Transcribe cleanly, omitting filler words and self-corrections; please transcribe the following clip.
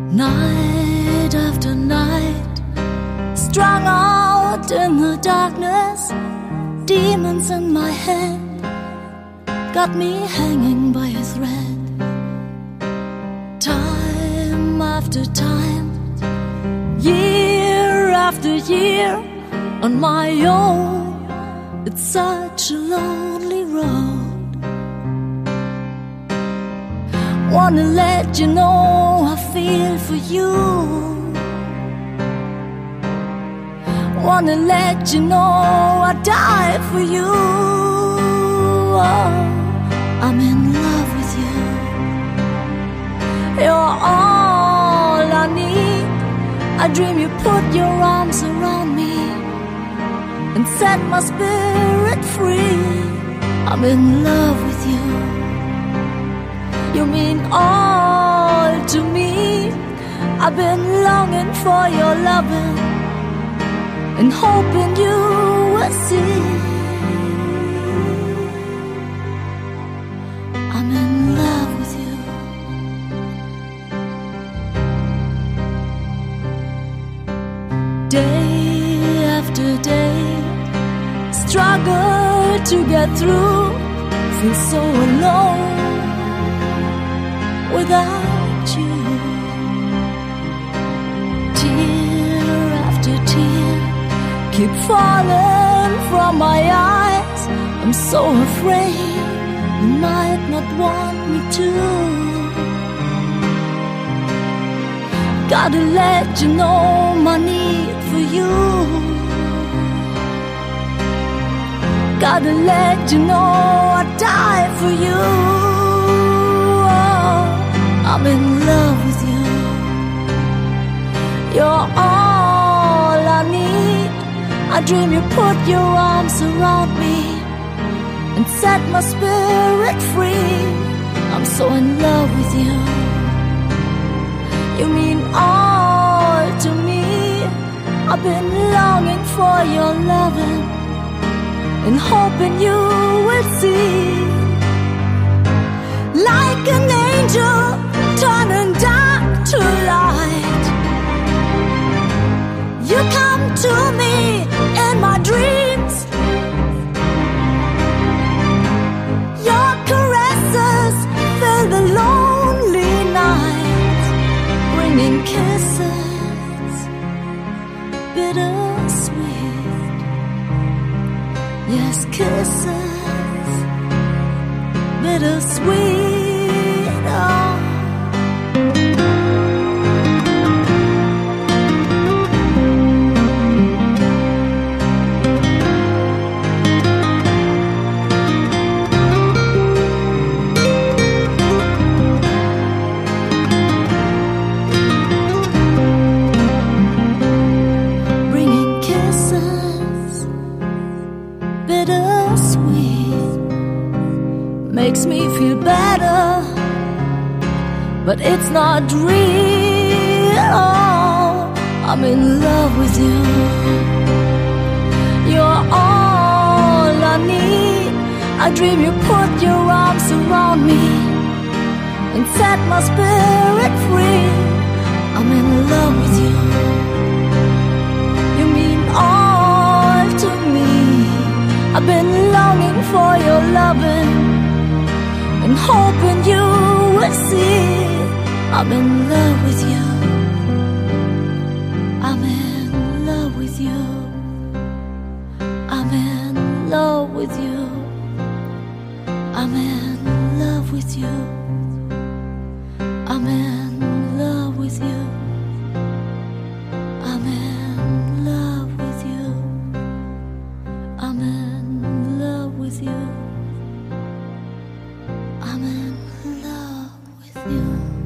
Night after night, strung out in the darkness, demons in my head got me hanging by a thread. Time after time, year after year, on my own, it's such a lonely road. Wanna let you know I feel for you. Wanna let you know I die for you. Oh, I'm in love with you. You're all I need. I dream you put your arms around me and set my spirit free. I'm in love with you. You mean all to me. I've been longing for your loving and hoping you will see. I'm in love with you. Day after day, struggle to get through, feel so alone without you. Tear after tear keep falling from my eyes. I'm so afraid you might not want me to. Gotta let you know my need for you. Gotta let you know I die for you. Oh, I'm in love with you. You're all I need. I dream you put your arms around me and set my spirit free. I'm so in love with you. You mean all to me. I've been longing for your loving and hoping you will see. Like an angel turning dark to light, you come to me in my dreams. Your caresses fill the lonely night, bringing kisses bittersweet. Yes, kisses bittersweet. Oh. Makes me feel better, but it's not real. Oh, I'm in love with you. You're all I need. I dream you put your arms around me and set my spirit free. I'm in love with you. You mean all to me. I've been longing for your loving and hoping you will see. I'm in love with you. I'm in love with you. I'm in love with you. I'm in love with you. I'm in love with you. I'm in love with you. I'm in love with you. I'm in love with you.